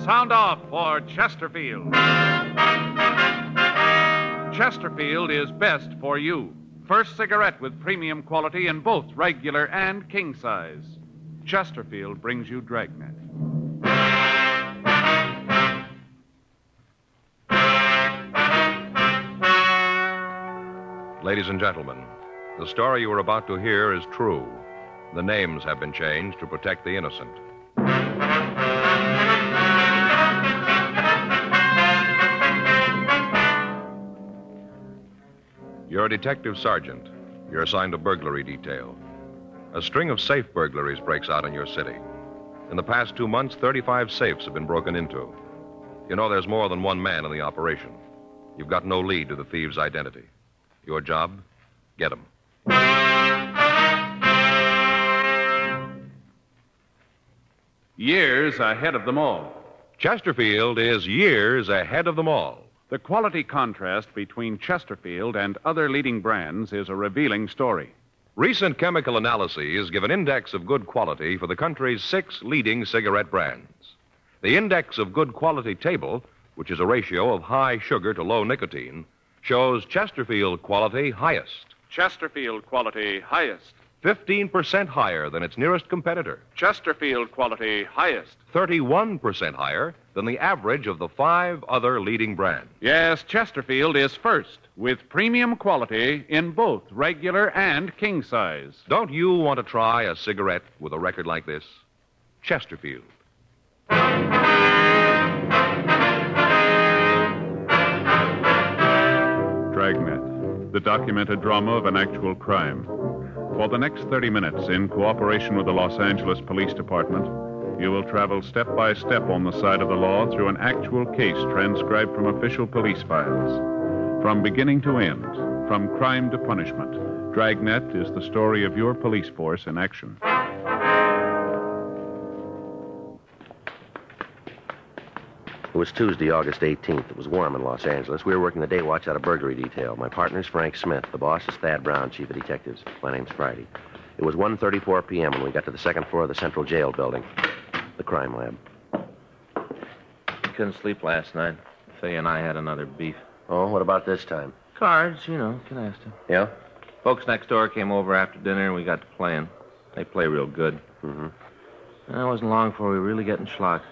Sound off for Chesterfield. Chesterfield is best for you. First cigarette with premium quality in both regular and king size. Chesterfield brings you Dragnet. Ladies and gentlemen, the story you are about to hear is true. The names have been changed to protect the innocent. You're a detective sergeant. You're assigned a burglary detail. A string of safe burglaries breaks out in your city. In the past 2 months, 35 safes have been broken into. You know there's more than one man in the operation. You've got no lead to the thieves' identity. Your job? Get him. Years ahead of them all. Chesterfield is years ahead of them all. The quality contrast between Chesterfield and other leading brands is a revealing story. Recent chemical analyses give an index of good quality for the country's 6 leading cigarette brands. The index of good quality table, which is a ratio of high sugar to low nicotine, shows Chesterfield quality highest. Chesterfield quality highest. 15% higher than its nearest competitor. Chesterfield quality highest. 31% higher than the average of the 5 other leading brands. Yes, Chesterfield is first with premium quality in both regular and king size. Don't you want to try a cigarette with a record like this? Chesterfield. Dragnet, the documented drama of an actual crime. For the next 30 minutes, in cooperation with the Los Angeles Police Department, you will travel step by step on the side of the law through an actual case transcribed from official police files. From beginning to end, from crime to punishment, Dragnet is the story of your police force in action. It was Tuesday, August 18th. It was warm in Los Angeles. We were working the day watch out of burglary detail. My partner's Frank Smith. The boss is Thad Brown, chief of detectives. My name's Friday. It was 1:34 p.m. when we got to the second floor of the Central Jail building, the crime lab. Couldn't sleep last night. Faye and I had another beef. Oh, what about this time? Cards, you know, canasta. Yeah? Folks next door came over after dinner and we got to playing. They play real good. Mm-hmm. And it wasn't long before we were really getting schlocked.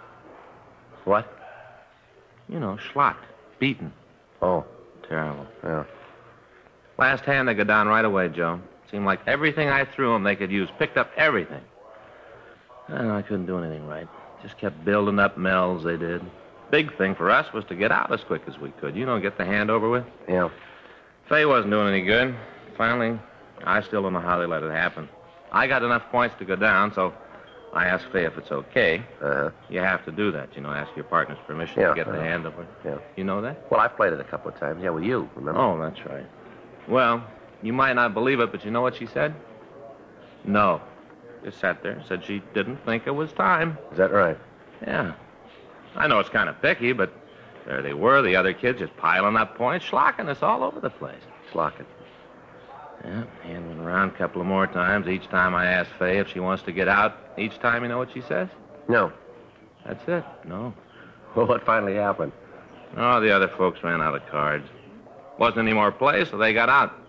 What? You know, schlocked. Beaten. Oh. Terrible. Yeah. Last hand, they go down right away, Joe. Seemed like everything I threw them they could use. Picked up everything. And I couldn't do anything right. Just kept building up mells, they did. Big thing for us was to get out as quick as we could. You know, get the hand over with. Yeah. Faye wasn't doing any good. Finally, I still don't know how they let it happen. I got enough points to go down, so I asked Faye if it's okay. Uh-huh. You have to do that, you know, ask your partner's permission Yeah, to get the hand over. Yeah. You know that? Well, I've played it a couple of times. Yeah, with you, remember? Oh, that's right. Well, you might not believe it, but you know what she said? No. Just sat there, said she didn't think it was time. Is that right? Yeah. I know it's kind of picky, but there they were, the other kids just piling up points, schlocking us all over the place. Schlocking. Yeah, hand went around a couple of more times. Each time I asked Faye if she wants to get out. Each time, you know what she says? No. That's it. No. Well, what finally happened? Oh, the other folks ran out of cards. Wasn't any more play, so they got out.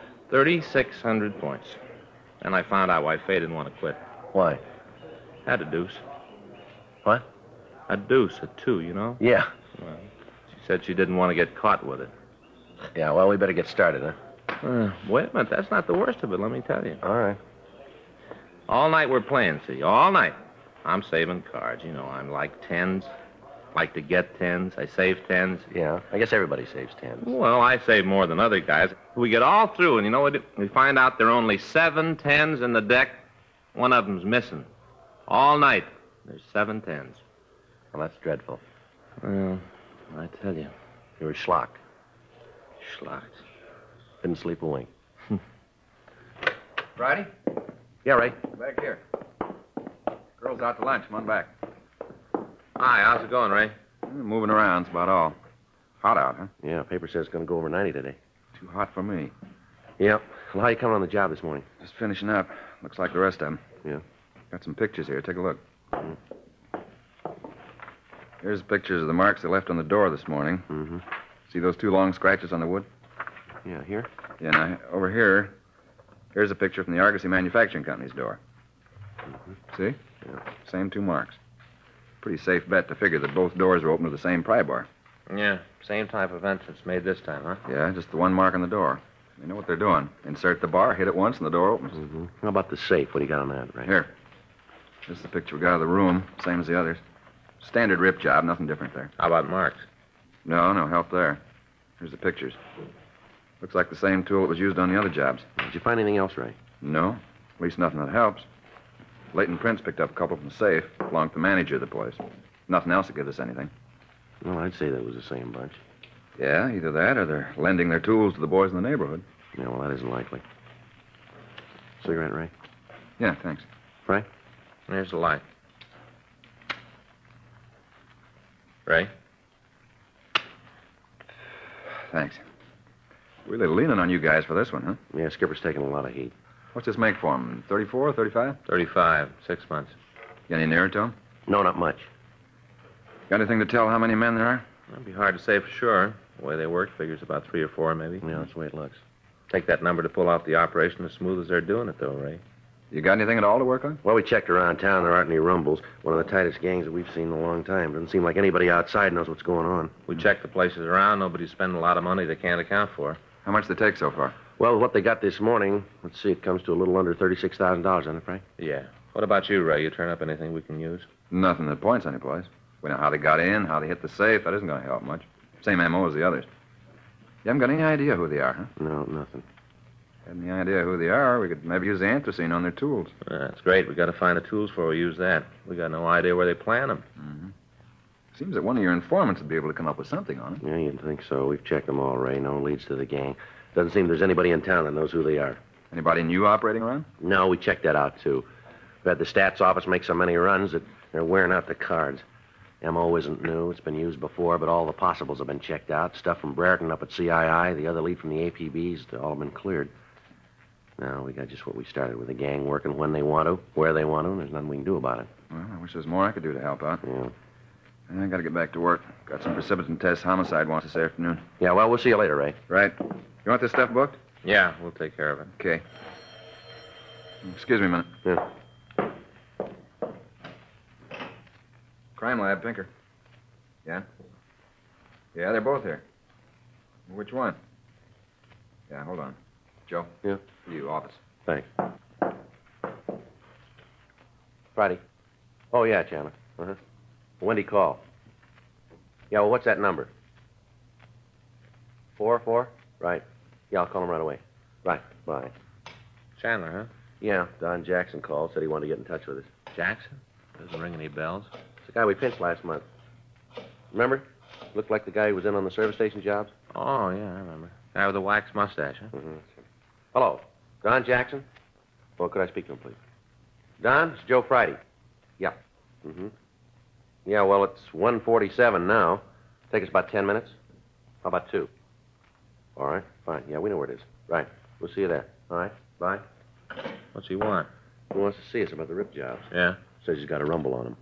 3,600 points. And I found out why Faye didn't want to quit. Why? Had a deuce. What? A deuce, a 2, you know? Yeah. Well, she said she didn't want to get caught with it. Yeah, well, we better get started, huh? Wait a minute, that's not the worst of it, let me tell you. All right. All night we're playing, see, all night. I'm saving cards, you know, I'm like tens. Like to get tens. I save tens. Yeah, I guess everybody saves 10. Well, I save more than other guys. We get all through, and you know what? We find out there are only 7 tens in the deck. One of them's missing. All night, there's 7 tens. Well, that's dreadful. Well, I tell you. You were schlocked. Schlocked. Didn't sleep a wink. Friday? Yeah, Ray. Back here. Girl's out to lunch. Come on back. Hi, how's it going, Ray? Moving around, that's about all. Hot out, huh? Yeah, paper says it's going to go over 90 today. Too hot for me. Yeah. Well, how you coming on the job this morning? Just finishing up. Looks like the rest of them. Yeah. Got some pictures here. Take a look. Here's pictures of the marks they left on the door this morning. Mm-hmm. See those 2 long scratches on the wood? Yeah, here? Yeah, now, over here, here's a picture from the Argosy Manufacturing Company's door. Mm-hmm. See? Yeah. Same 2 marks. Pretty safe bet to figure that both doors were open to the same pry bar. Yeah, same type of entrance made this time, huh? Yeah, just the 1 mark on the door. They know what they're doing. Insert the bar, hit it once, and the door opens. Mm-hmm. How about the safe? What do you got on that, Ray? Here. This is the picture we got of the room, same as the others. Standard rip job, nothing different there. How about marks? No help there. Here's the pictures. Looks like the same tool that was used on the other jobs. Did you find anything else, Ray? No, at least nothing that helps. Leighton Prince picked up a couple from the safe, belonged to the manager of the place. Nothing else that gives us anything. Well, I'd say that was the same bunch. Yeah, either that or they're lending their tools to the boys in the neighborhood. Yeah, well, that isn't likely. Cigarette, Ray? Yeah, thanks. Frank? Here's the light. Ray? Thanks. Really leaning on you guys for this one, huh? Yeah, Skipper's taking a lot of heat. What's this make for him? 34, 35? 35, 6 months. Get any nearer to him? No, not much. Got anything to tell how many men there are? It'd be hard to say for sure. The way they work figures about 3 or 4, maybe. Yeah, that's the way it looks. Take that number to pull off the operation as smooth as they're doing it, though, Ray. You got anything at all to work on? Well, we checked around town. There aren't any rumbles. One of the tightest gangs that we've seen in a long time. Doesn't seem like anybody outside knows what's going on. We checked the places around. Nobody's spending a lot of money they can't account for. How much they take so far? Well, what they got this morning, let's see, it comes to a little under $36,000, doesn't it, Frank? Yeah. What about you, Ray? You turn up anything we can use? Nothing that points anyplace. We know how they got in, how they hit the safe. That isn't going to help much. Same M.O. as the others. You haven't got any idea who they are, huh? No, nothing. Had any idea who they are, we could maybe use the anthracene on their tools. That's great. We got to find the tools before we use that. We got no idea where they plant them. Mm-hmm. Seems that one of your informants would be able to come up with something on it. Yeah, you'd think so. We've checked them all, Ray. No leads to the gang. Doesn't seem there's anybody in town that knows who they are. Anybody new operating around? No, we checked that out, too. We've had the stats office make so many runs that they're wearing out the cards. M.O. isn't new. It's been used before, but all the possibles have been checked out. Stuff from Brereton up at CII, the other lead from the APBs, they all have been cleared. Now, we got just what we started with, the gang working when they want to, where they want to, and there's nothing we can do about it. Well, I wish there was more I could do to help out. Yeah. I got to get back to work. Got some precipitant tests homicide wants this afternoon. Yeah, well, we'll see you later, Ray. Right. You want this stuff booked? Yeah, we'll take care of it. Okay. Excuse me a minute. Yeah. Crime Lab, Pinker. Yeah? Yeah, they're both here. Which one? Yeah, hold on. Joe? Yeah? You, office. Thanks. Friday. Oh, yeah, Chandler. Uh-huh. Wendy call. Yeah, well, what's that number? 4? Right. Yeah, I'll call him right away. Right. Bye. Chandler, huh? Yeah, Don Jackson called, said he wanted to get in touch with us. Jackson? Doesn't ring any bells. It's the guy we pinched last month. Remember? Looked like the guy who was in on the service station jobs. Oh, yeah, I remember. Guy with the wax mustache, huh? Mm-hmm. Hello. Don Jackson? Well, could I speak to him, please? Don, it's Joe Friday. Yeah. Mm-hmm. Yeah, well, it's 1:47 now. Take us about 10 minutes. How about 2? All right, fine. Yeah, we know where it is. Right. We'll see you there. All right, bye. What's he want? He wants to see us about the rip jobs. Yeah? Says he's got a rumble on him.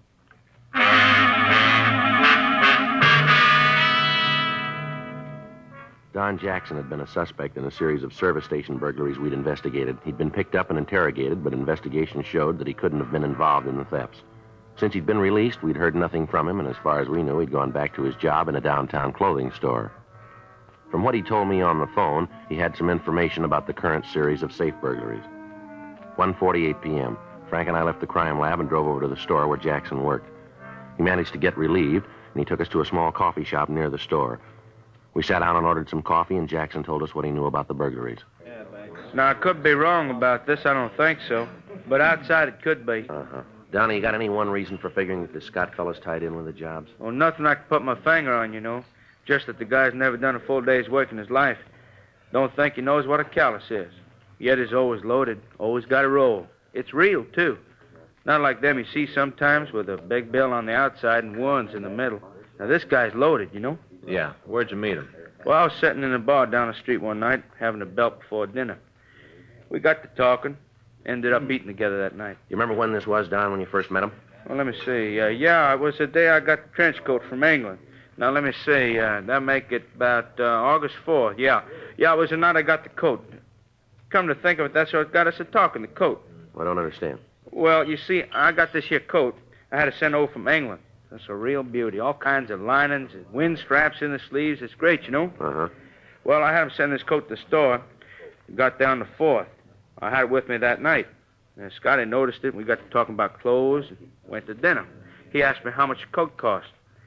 Don Jackson had been a suspect in a series of service station burglaries we'd investigated. He'd been picked up and interrogated, but investigation showed that he couldn't have been involved in the thefts. Since he'd been released, we'd heard nothing from him, and as far as we knew, he'd gone back to his job in a downtown clothing store. From what he told me on the phone, he had some information about the current series of safe burglaries. 1:48 p.m. Frank and I left the crime lab and drove over to the store where Jackson worked. He managed to get relieved, and he took us to a small coffee shop near the store. We sat down and ordered some coffee, and Jackson told us what he knew about the burglaries. Now, I could be wrong about this. I don't think so. But outside, it could be. Uh-huh. Donnie, you got any one reason for figuring that the Scott fellow's tied in with the jobs? Well, nothing I can put my finger on, you know. Just that the guy's never done a full day's work in his life. Don't think he knows what a callus is. Yet he's always loaded, always got a roll. It's real, too. Not like them you see sometimes with a big bill on the outside and ones in the middle. Now, this guy's loaded, you know. Yeah. Where'd you meet him? Well, I was sitting in a bar down the street one night, having a belt before dinner. We got to talking, ended up eating together that night. You remember when this was, Don, when you first met him? Well, let me see. Yeah, it was the day I got the trench coat from England. Now, let me see. That make it about August 4th. Yeah, it was the night I got the coat. Come to think of it, that's what got us a-talking, the coat. I don't understand. Well, you see, I got this here coat I had to send over from England. That's a real beauty. All kinds of linings and wind straps in the sleeves. It's great, you know. Uh-huh. Well, I had him send this coat to the store. Got down the 4th. I had it with me that night. And Scotty noticed it, and we got to talking about clothes and went to dinner. He asked me how much the coat cost.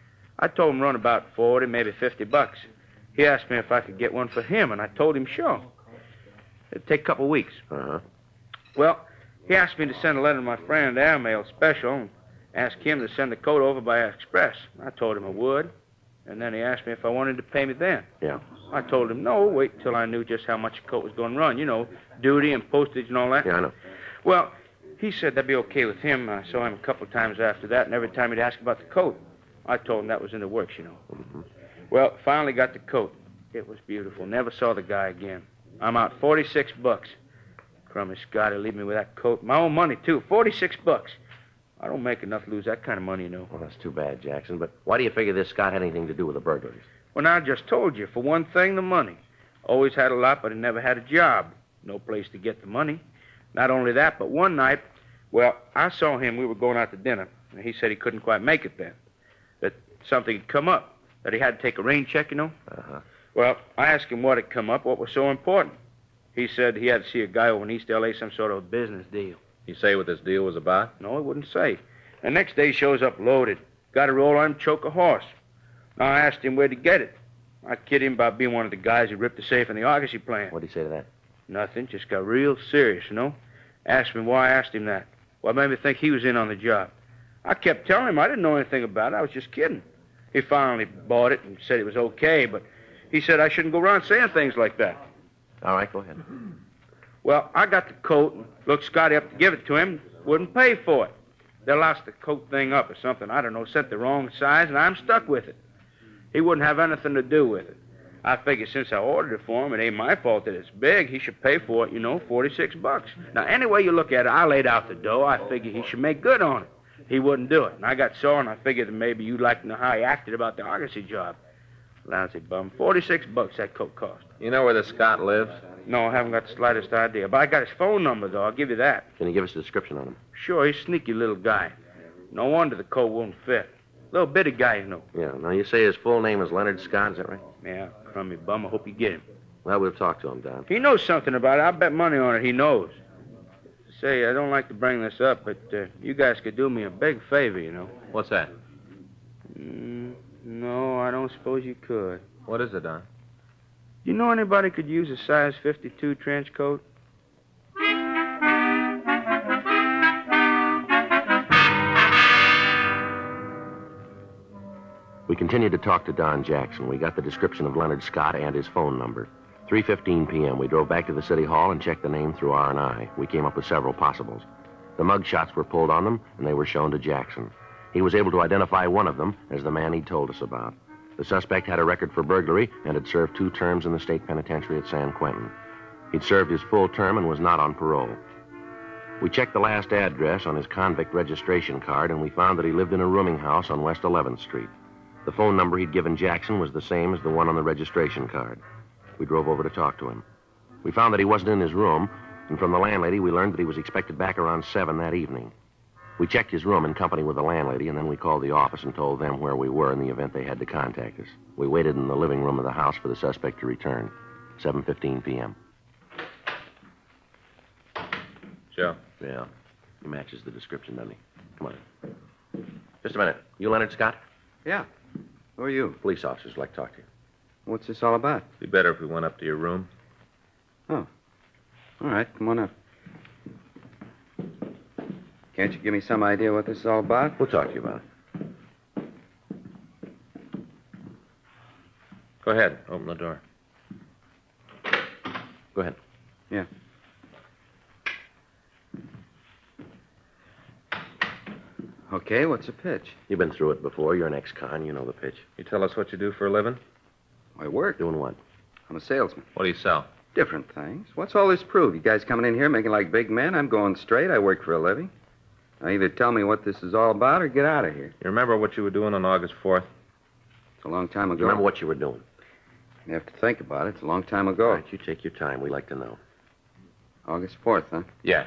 I told him run about 40, maybe $50. He asked me if I could get one for him, and I told him sure. It'd take a couple weeks. Uh-huh. Well, he asked me to send a letter to my friend Airmail Special and ask him to send the coat over by express. I told him I would, and then he asked me if I wanted to pay me then. Yeah. I told him no, wait till I knew just how much the coat was going to run. You know, duty and postage and all that. Yeah, I know. Well, he said that'd be okay with him. I saw him a couple of times after that, and every time he'd ask about the coat, I told him that was in the works, you know. Mm-hmm. Well, finally got the coat. It was beautiful. Never saw the guy again. I'm out $46. Crummy Scotty, leave me with that coat. My own money, too. $46. I don't make enough to lose that kind of money, you know. Well, that's too bad, Jackson. But why do you figure this Scott had anything to do with the burglaries? Well, now, I just told you. For one thing, the money. Always had a lot, but I never had a job. No place to get the money. Not only that, but one night, well, I saw him. We were going out to dinner, and he said he couldn't quite make it then. That something had come up. That he had to take a rain check, you know. Uh-huh. Well, I asked him what had come up, what was so important. He said he had to see a guy over in East L.A., some sort of a business deal. You say what this deal was about? No, he wouldn't say. The next day he shows up loaded. Got a roll on him, choke a horse. Now, I asked him where'd he get it. I kid him about being one of the guys who ripped the safe in the Argosy plant. What'd he say to that? Nothing, just got real serious, you know. Asked me why I asked him that. What made me think he was in on the job? I kept telling him I didn't know anything about it. I was just kidding. He finally bought it and said it was okay, but he said I shouldn't go around saying things like that. All right, go ahead. Well, I got the coat and looked Scotty up to give it to him. Wouldn't pay for it. They lost the coat thing up or something. I don't know, sent the wrong size, and I'm stuck with it. He wouldn't have anything to do with it. I figured since I ordered it for him, it ain't my fault that it's big. He should pay for it, you know, $46. Now, any way you look at it, I laid out the dough. I figured he should make good on it. He wouldn't do it. And I got sore, and I figured that maybe you'd like to know how he acted about the Argosy job. Lousy bum. $46 that coat cost. You know where this Scott lives? No, I haven't got the slightest idea. But I got his phone number, though. I'll give you that. Can you give us a description on him? Sure, he's a sneaky little guy. No wonder the coat won't fit. Little bitty guy, you know. Yeah. Now, you say his full name is Leonard Scott, is that right? Yeah, crummy bum. I hope you get him. Well, we'll talk to him, Don. If he knows something about it, I'll bet money on it he knows. Say, I don't like to bring this up, but you guys could do me a big favor, you know. What's that? No, I don't suppose you could. What is it, Don? You know anybody could use a size 52 trench coat? We continued to talk to Don Jackson. We got the description of Leonard Scott and his phone number. 3:15 p.m., we drove back to the city hall and checked the name through R&I. We came up with several possibles. The mug shots were pulled on them, and they were shown to Jackson. He was able to identify one of them as the man he'd told us about. The suspect had a record for burglary and had served 2 terms in the state penitentiary at San Quentin. He'd served his full term and was not on parole. We checked the last address on his convict registration card, and we found that he lived in a rooming house on West 11th Street. The phone number he'd given Jackson was the same as the one on the registration card. We drove over to talk to him. We found that he wasn't in his room, and from the landlady, we learned that he was expected back around 7 that evening. We checked his room in company with the landlady, and then we called the office and told them where we were in the event they had to contact us. We waited in the living room of the house for the suspect to return. 7:15 p.m. Joe. Yeah, he matches the description, doesn't he? Come on. Just a minute. You Leonard Scott? Yeah. Who are you? Police officers would like to talk to you. What's this all about? Be better if we went up to your room. Oh. All right, come on up. Can't you give me some idea what this is all about? We'll talk to you about it. Go ahead. Open the door. Go ahead. Yeah. Okay, what's the pitch? You've been through it before. You're an ex-con. You know the pitch. You tell us what you do for a living? I work. Doing what? I'm a salesman. What do you sell? Different things. What's all this prove? You guys coming in here making like big men? I'm going straight. I work for a living. Now, either tell me what this is all about or get out of here. You remember what you were doing on August 4th? It's a long time ago. Remember what you were doing. You have to think about it. It's a long time ago. All right, you take your time. We like to know. August 4th, huh? Yeah.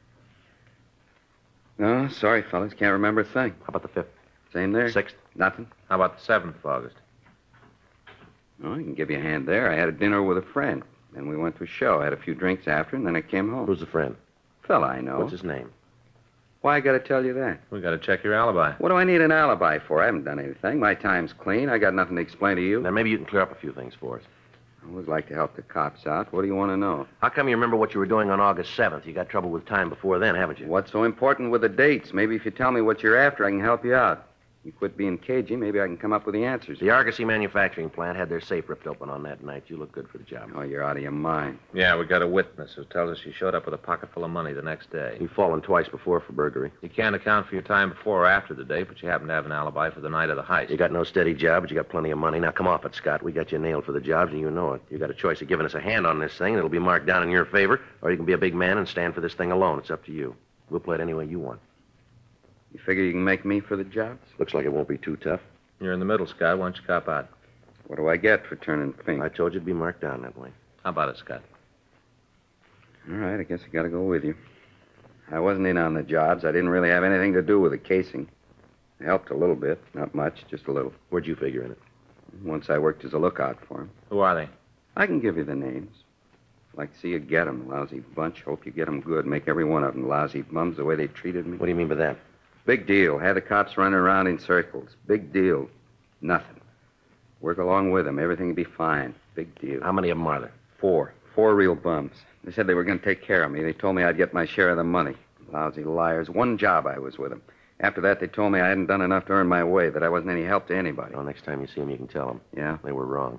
No, sorry, fellas. Can't remember a thing. How about the 5th? Same there? 6th? Nothing? How about the 7th of August? Oh, I can give you a hand there. I had a dinner with a friend. Then we went to a show. I had a few drinks after, and then I came home. Who's the friend? Fella I know. What's his name? Why I got to tell you that? We got to check your alibi. What do I need an alibi for? I haven't done anything. My time's clean. I got nothing to explain to you. Now, maybe you can clear up a few things for us. I always like to help the cops out. What do you want to know? How come you remember what you were doing on August 7th? You got trouble with time before then, haven't you? What's so important with the dates? Maybe if you tell me what you're after, I can help you out. You quit being cagey, maybe I can come up with the answers. The Argosy manufacturing plant had their safe ripped open on that night. You look good for the job. Oh, you're out of your mind. Yeah, we got a witness who tells us you showed up with a pocket full of money the next day. You've fallen twice before for burglary. You can't account for your time before or after the date, but you happen to have an alibi for the night of the heist. You got no steady job, but you got plenty of money. Now, come off it, Scott. We got you nailed for the jobs, and you know it. You got a choice of giving us a hand on this thing. It'll be marked down in your favor, or you can be a big man and stand for this thing alone. It's up to you. We'll play it any way you want. You figure you can make me for the jobs? Looks like it won't be too tough. You're in the middle, Scott. Why don't you cop out? What do I get for turning pink? I told you it'd be marked down that way. How about it, Scott? All right, I guess I got to go with you. I wasn't in on the jobs. I didn't really have anything to do with the casing. I helped a little bit. Not much, just a little. Where'd you figure in it? Once I worked as a lookout for him. Who are they? I can give you the names. Like to see you get 'em, lousy bunch. Hope you get 'em good. Make every one of 'em lousy bums the way they treated me. What do you mean by that? Big deal. Had the cops running around in circles. Big deal. Nothing. Work along with them. Everything will be fine. Big deal. How many of them are there? 4. 4 real bums. They said they were going to take care of me. They told me I'd get my share of the money. Lousy liars. One job I was with them. After that, they told me I hadn't done enough to earn my way, that I wasn't any help to anybody. Well, next time you see them, you can tell them. Yeah? They were wrong.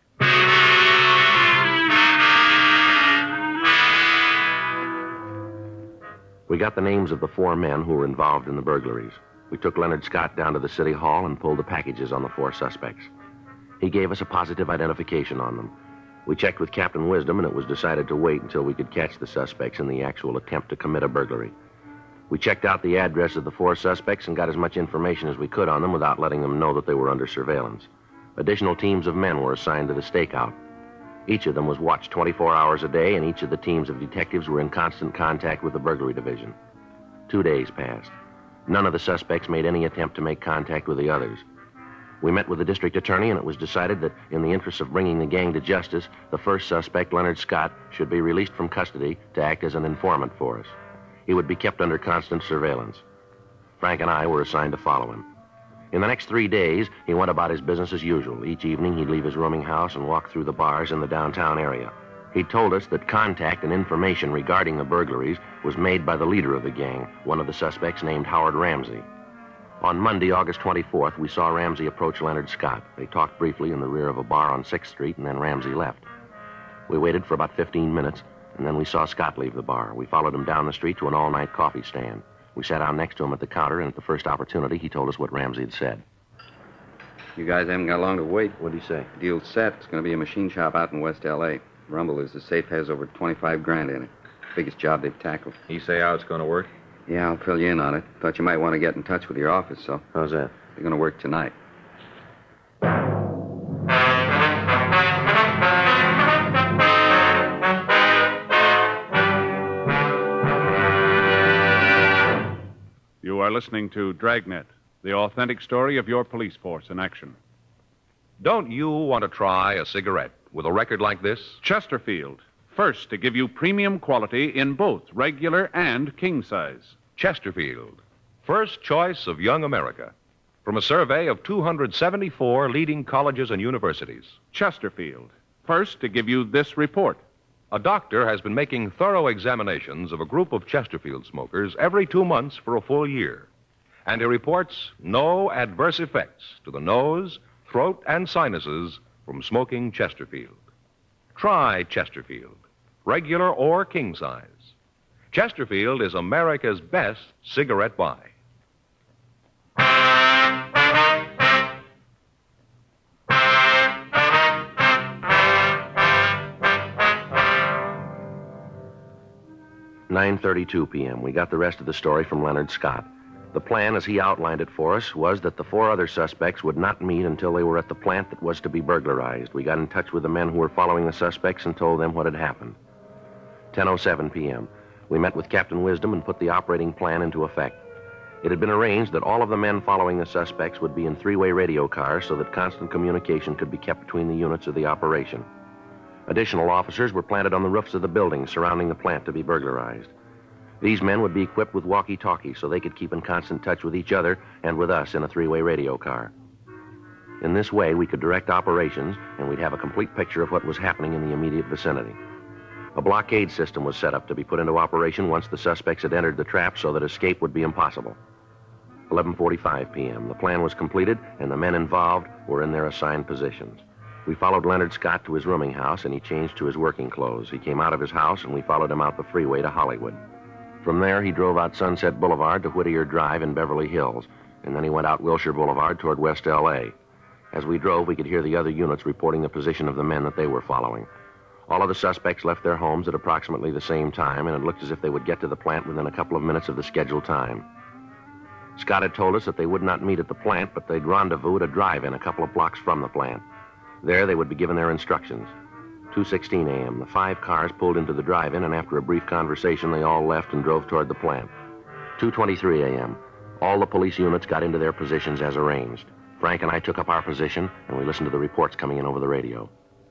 We got the names of the 4 men who were involved in the burglaries. We took Leonard Scott down to the city hall and pulled the packages on the 4 suspects. He gave us a positive identification on them. We checked with Captain Wisdom, and it was decided to wait until we could catch the suspects in the actual attempt to commit a burglary. We checked out the address of the 4 suspects and got as much information as we could on them without letting them know that they were under surveillance. Additional teams of men were assigned to the stakeout. Each of them was watched 24 hours a day, and each of the teams of detectives were in constant contact with the burglary division. 2 days passed. None of the suspects made any attempt to make contact with the others. We met with the district attorney, and it was decided that in the interest of bringing the gang to justice, the first suspect, Leonard Scott, should be released from custody to act as an informant for us. He would be kept under constant surveillance. Frank and I were assigned to follow him. In the next 3 days, he went about his business as usual. Each evening, he'd leave his rooming house and walk through the bars in the downtown area. He told us that contact and information regarding the burglaries was made by the leader of the gang, one of the suspects named Howard Ramsey. On Monday, August 24th, we saw Ramsey approach Leonard Scott. They talked briefly in the rear of a bar on 6th Street, and then Ramsey left. We waited for about 15 minutes, and then we saw Scott leave the bar. We followed him down the street to an all-night coffee stand. We sat down next to him at the counter, and at the first opportunity, he told us what Ramsey had said. You guys haven't got long to wait. What did he say? Deal's set. It's going to be a machine shop out in West L.A. Rumble is the safe has over 25 grand in it. Biggest job they've tackled. You say how it's going to work? Yeah, I'll fill you in on it. Thought you might want to get in touch with your office, so How's that? they're going to work tonight. You are listening to Dragnet, the authentic story of your police force in action. Don't you want to try a cigarette with a record like this? Chesterfield, first to give you premium quality in both regular and king size. Chesterfield, first choice of young America. From a survey of 274 leading colleges and universities. Chesterfield, first to give you this report. A doctor has been making thorough examinations of a group of Chesterfield smokers every 2 months for a full year. And he reports no adverse effects to the nose, throat, and sinuses from smoking Chesterfield. Try Chesterfield, regular or king size. Chesterfield is America's best cigarette buy. 9:32 p.m. We got the rest of the story from Leonard Scott. The plan, as he outlined it for us, was that the 4 other suspects would not meet until they were at the plant that was to be burglarized. We got in touch with the men who were following the suspects and told them what had happened. 10:07 p.m. We met with Captain Wisdom and put the operating plan into effect. It had been arranged that all of the men following the suspects would be in 3-way radio cars so that constant communication could be kept between the units of the operation. Additional officers were planted on the roofs of the buildings surrounding the plant to be burglarized. These men would be equipped with walkie-talkies so they could keep in constant touch with each other and with us in a 3-way radio car. In this way, we could direct operations, and we'd have a complete picture of what was happening in the immediate vicinity. A blockade system was set up to be put into operation once the suspects had entered the trap so that escape would be impossible. 11:45 p.m. The plan was completed, and the men involved were in their assigned positions. We followed Leonard Scott to his rooming house, and he changed to his working clothes. He came out of his house, and we followed him out the freeway to Hollywood. From there, he drove out Sunset Boulevard to Whittier Drive in Beverly Hills, and then he went out Wilshire Boulevard toward West L.A. As we drove, we could hear the other units reporting the position of the men that they were following. All of the suspects left their homes at approximately the same time, and it looked as if they would get to the plant within a couple of minutes of the scheduled time. Scott had told us that they would not meet at the plant, but they'd rendezvous at a drive-in a couple of blocks from the plant. There, they would be given their instructions. 2:16 a.m., the 5 cars pulled into the drive-in, and after a brief conversation, they all left and drove toward the plant. 2:23 a.m., all the police units got into their positions as arranged. Frank and I took up our position, and we listened to the reports coming in over the radio.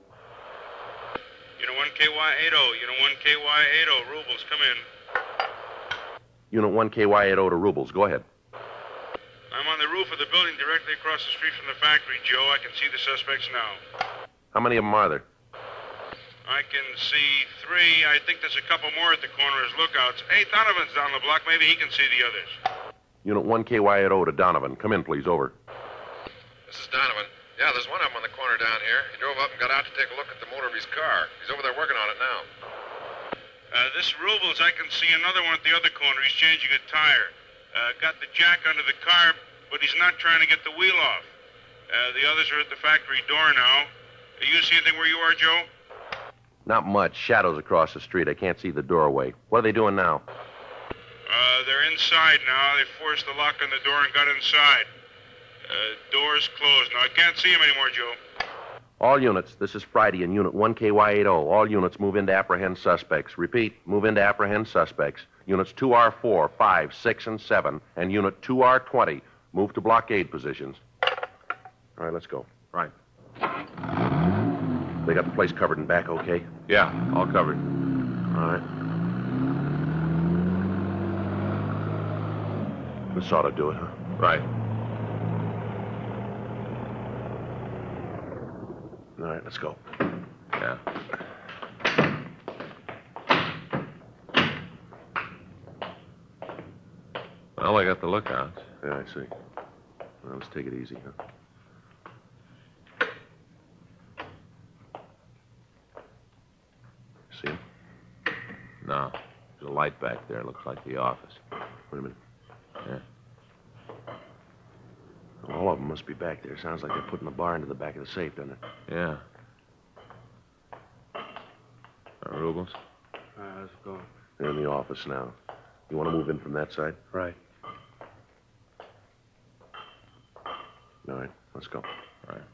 Unit 1 KY80, Unit 1 KY80, Rubles, come in. Unit 1 KY80 to Rubles, go ahead. I'm on the roof of the building directly across the street from the factory, Joe. I can see the suspects now. How many of them are there? I can see 3. I think there's a couple more at the corner as lookouts. Hey, Donovan's down the block. Maybe he can see the others. Unit 1 KY80 to Donovan. Come in, please. Over. This is Donovan. Yeah, there's one of them on the corner down here. He drove up and got out to take a look at the motor of his car. He's over there working on it now. This Rubles, I can see another one at the other corner. He's changing a tire. Got the jack under the car, but he's not trying to get the wheel off. The others are at the factory door now. You see anything where you are, Joe? Not much. Shadows across the street. I can't see the doorway. What are they doing now? They're inside now. They forced the lock on the door and got inside. Door's closed now. I can't see him anymore, Joe. All units, this is Friday in Unit 1 KY80. All units move in to apprehend suspects. Repeat, move in to apprehend suspects. Units 2R4, 5, 6, and 7, and Unit 2R20 move to blockade positions. All right, let's go. Right. They got the place covered in back, okay? Yeah, all covered. All right. This ought to do it, huh? Right. All right, let's go. Yeah. Well, I got the lookouts. Yeah, I see. Well, let's take it easy, huh? See him? No. There's a light back there. Looks like the office. Wait a minute. Yeah. All of them must be back there. Sounds like they're putting the bar into the back of the safe, doesn't it? Yeah. Rubles? Let's go. They're in the office now. You want to move in from that side? Right. All right, let's go. All right.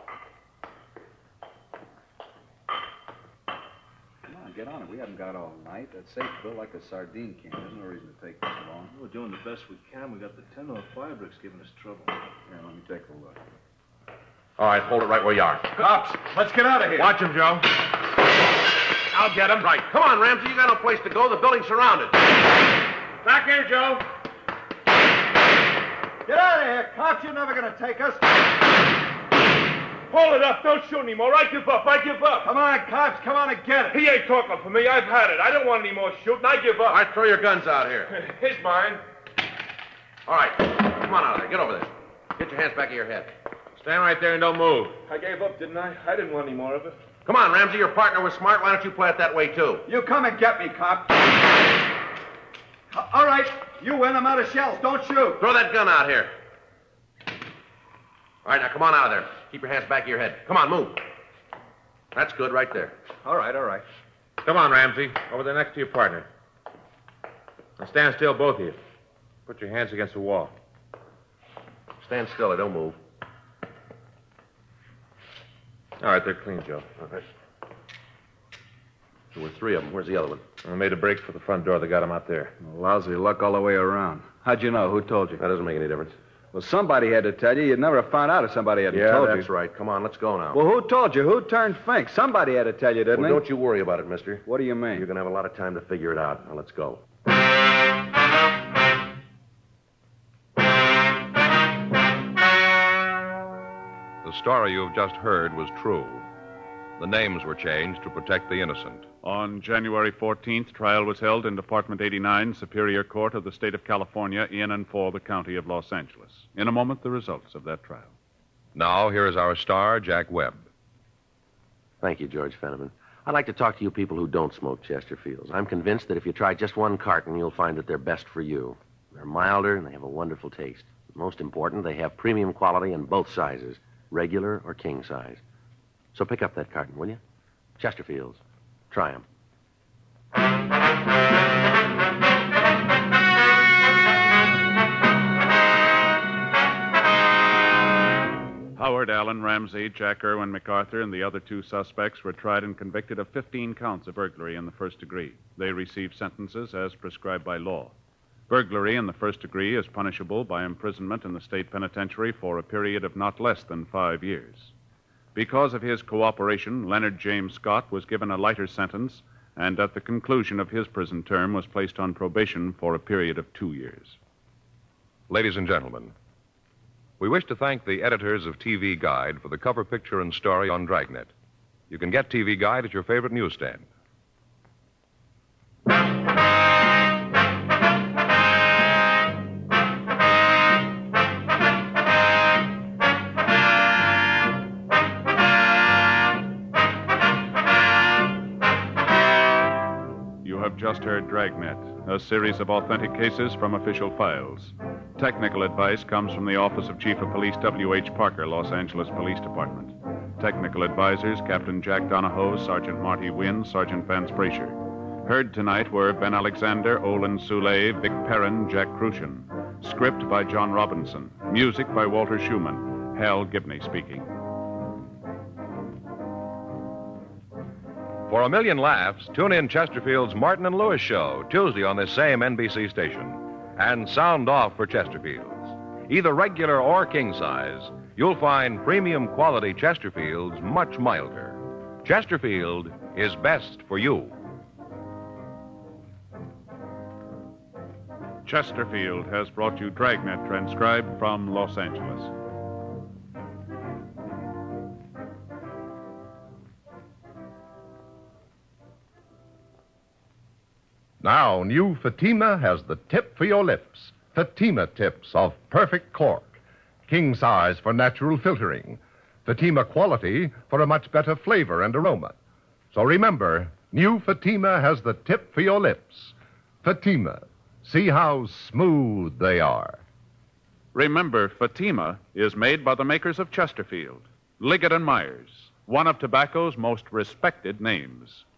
Come on, get on it. We haven't got all night. That safe built like a sardine can. There's no reason to take this long. We're doing the best we can. We got the 1005 bricks giving us trouble. Here, let me take a look. All right, hold it right where you are. Cops, let's get out of here. Watch him, Joe. I'll get him. Right. Come on, Ramsey. You got no place to go. The building's surrounded. Back here, Joe. Get out of here, cops. You're never going to take us. Hold it up. Don't shoot anymore. I give up. I give up. Come on, cops. Come on and get it. He ain't talking for me. I've had it. I don't want any more shooting. I give up. All right, throw your guns out here. He's mine. All right. Come on out of there. Get over there. Get your hands back of your head. Stand right there and don't move. I gave up, didn't I? I didn't want any more of it. Come on, Ramsey. Your partner was smart. Why don't you play it that way, too? You come and get me, cop. All right. You win. I'm out of shells. Don't shoot. Throw that gun out here. All right, now come on out of there. Keep your hands back of your head. Come on, move. That's good right there. All right, all right. Come on, Ramsey. Over there next to your partner. Now stand still, both of you. Put your hands against the wall. Stand still. I don't move. All right, they're clean, Joe. All right. There were three of them. Where's the other one? I made a break for the front door. They got him out there. Lousy luck all the way around. How'd you know? Who told you? That doesn't make any difference. Well, somebody had to tell you. You'd never have found out if somebody hadn't told you. Yeah, that's right. Come on, let's go now. Well, who told you? Who turned Fink? Somebody had to tell you, didn't Well, he? don't you worry about it, mister. What do you mean? You're going to have a lot of time to figure it out. Now, let's go. The story you've just heard was true. The names were changed to protect the innocent. On January 14th, trial was held in Department 89, Superior Court of the State of California, in and for the County of Los Angeles. In a moment, the results of that trial. Now, here is our star, Jack Webb. Thank you, George Fenneman. I'd like to talk to you people who don't smoke Chesterfields. I'm convinced that if you try just one carton, you'll find that they're best for you. They're milder, and they have a wonderful taste. Most important, they have premium quality in both sizes, regular or king size. So pick up that carton, will you? Chesterfields. Try them. Howard Allen Ramsey, Jack Irwin MacArthur, and the other two suspects were tried and convicted of 15 counts of burglary in the first degree. They received sentences as prescribed by law. Burglary in the first degree is punishable by imprisonment in the state penitentiary for a period of not less than 5 years. Because of his cooperation, Leonard James Scott was given a lighter sentence and at the conclusion of his prison term was placed on probation for a period of 2 years. Ladies and gentlemen, we wish to thank the editors of TV Guide for the cover picture and story on Dragnet. You can get TV Guide at your favorite newsstand. Just heard Dragnet, a series of authentic cases from official files. Technical advice comes from the Office of Chief of Police W.H. Parker, Los Angeles Police Department. Technical advisors, Captain Jack Donahoe, Sergeant Marty Wynn, Sergeant Vance Brasher. Heard tonight were Ben Alexander, Olin Soule, Vic Perrin, Jack Crucian. Script by John Robinson. Music by Walter Schumann. Hal Gibney speaking. For a million laughs, tune in Chesterfield's Martin and Lewis show, Tuesday on this same NBC station. And sound off for Chesterfields. Either regular or king size, you'll find premium quality Chesterfields much milder. Chesterfield is best for you. Chesterfield has brought you Dragnet, transcribed from Los Angeles. Now, new Fatima has the tip for your lips. Fatima tips of perfect cork. King size for natural filtering. Fatima quality for a much better flavor and aroma. So remember, new Fatima has the tip for your lips. Fatima. See how smooth they are. Remember, Fatima is made by the makers of Chesterfield, Liggett and Myers, one of tobacco's most respected names.